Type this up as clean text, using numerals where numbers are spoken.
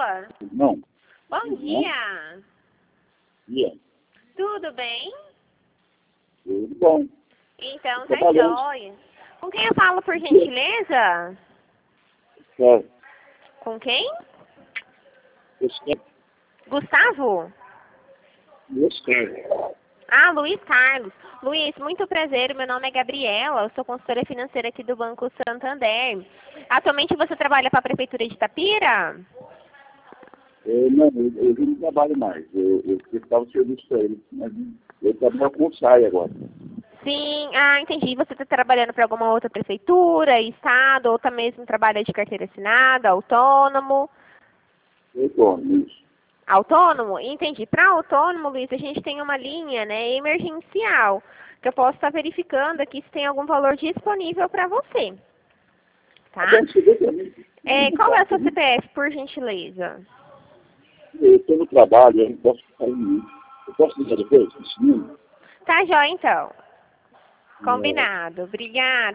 Não. Bom dia. Dia. Tudo bem? Tudo bom. Então, tá Trabalhando. jóia. Com quem eu falo, por gentileza? É. Com quem? Esse Gustavo? cara. Ah, Luiz Carlos. Luiz, muito prazer. Meu nome é Gabriela. Eu sou consultora financeira aqui do Banco Santander. Atualmente você trabalha para a Prefeitura de Itapira? Não, eu não trabalho mais. Eu prestava serviço para ele. Mas eu trabalho com o SAI agora. Sim, entendi. Você está trabalhando para alguma outra prefeitura, estado, ou tá mesmo trabalha de carteira assinada, autônomo? Eu torno isso. Autônomo? Entendi. Para autônomo, Luiz, a gente tem uma linha, né, emergencial, que eu posso estar verificando aqui se tem algum valor disponível para você. Tá? Você vê pra mim. Qual é o seu CPF, por gentileza? Eu estou no trabalho, eu não posso ficar em. Eu posso ligar depois? Esse número? Tá, jóia, então. É. Combinado. Obrigada.